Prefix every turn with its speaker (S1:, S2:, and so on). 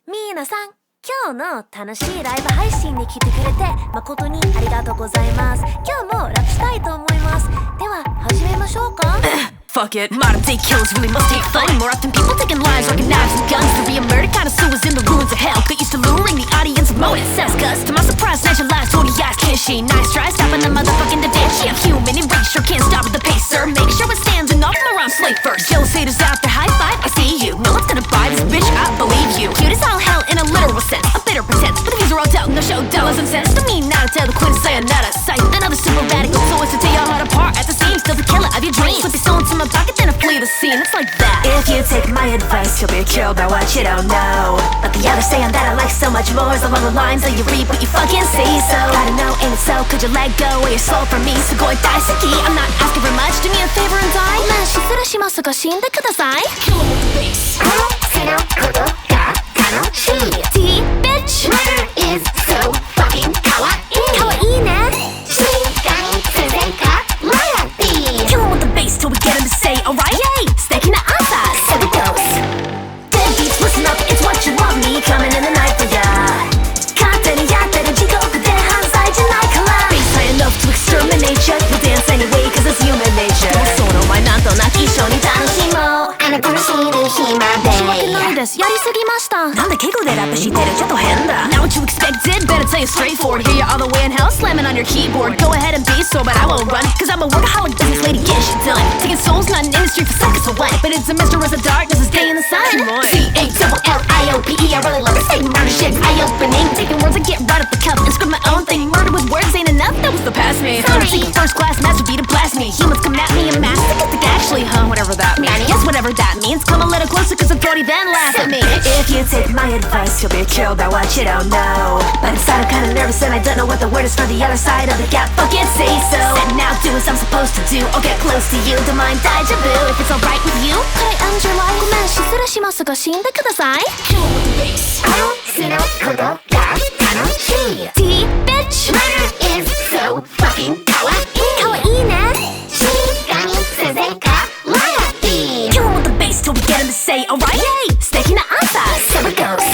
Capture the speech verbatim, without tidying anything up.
S1: 皆さん、今日の楽しいライブ配信に来てくれて誠にありがとうございます。今日もラップしたいと思います。では始めましょうか。
S2: Fuck it, modern day kills really must take fun. More often people taking lives like knives and guns. To be a murder connoisseur is in the ruins of hell. Get used to luring the audience with motive says cuz to my surprise, snatch your lives, forty eyes, can't she? Nice try, stopping the motherfucking Da Vinci. I'm human and race, sure can't stop at the pace, sir. Make sure it stands and off my rhyme slate first. Jealous haters out there, high five, I see you. No one's gonna buy this bitch, I believe you. Cute as all hell in a literal sense, a bitter pretense. But the views are all doubt, no show, dollars and cents. To me, not to tell the queen, say another sight. Another super radical, so it's to tear your heart apart at the seams. Still the killer of your dreams. Put this on to my pocket, then I flee the scene, it's like that.
S3: If you take my advice, you'll be killed by what you don't know. But the other saying that I like so much more is along the lines that you read what you fucking see. So gotta know, ain't it so? Could you let go of your soul for me? So go and die, Saki. I'm not asking for much, do me a favor and die.
S1: ごめん、失礼しますが死んでください。
S2: Kill 'em with the bass.
S4: そのことが楽しい
S1: T bitch
S4: Murder is so fucking かわいい
S1: かわいいね。
S4: 静かに続かロイヤリティ
S2: Kill 'em with the bass till we get 'em to say alright. Yay! 素敵な朝
S3: So it goes. Deadbeats, listen up, it's what you want me coming in the night for ya. 勝手にやってる地獄で犯罪じゃないから Bass high enough to exterminate ya. You'll dance anyway cause it's human nature. その前なんとなく一緒に楽しもう
S4: あなたの知る暇
S1: 申し訳ない
S4: で
S1: です。やりすぎました。
S3: なんで敬語でラップしてるちょっと変だ
S2: Not what you expected, better tell you straightforward. Hear you all the way in hell, slamming on your keyboard. Go ahead and be sore, but I won't run. Cause I'm a workaholic business lady, get shit done. Taking souls, not an industry for seconds, so what? But it's a mystery, it's a darkness, it's day in the sun.
S4: C A double L I O P E I really love this thing murder shit eye-opening
S2: Taking words, I get right at the cup and script my own thing. Murder with words ain't enough, that was the past me.
S4: Sorry.
S2: Seeking first class masterpiece to blast me. Humans come at me en masse, I get the actually, huh? Whatever that means. Yes, whatever that means. Come a little closer, cause I'm throaty, then laugh at me.
S3: If you take my advice, you'll be killed by what you don't know. But inside I'm kinda nervous and I don't know what the word is for the other side of the gap. Fucking say so.
S2: Said now, do as I'm supposed to do. I'll get close to you, don't mind deja vu. If it's alright with you,
S1: Hey Angela、ごめん、失礼しますが死んでください。
S2: kill 'em with the bass.
S4: そのことが楽しい
S1: T bitch
S4: Murder is so fucking かわいい
S1: かわいいね。
S4: 静かに続かロイヤリティ
S2: Kill 'em with the bass till we get 'em to say alright. Yay! 素敵な朝
S3: So it goes.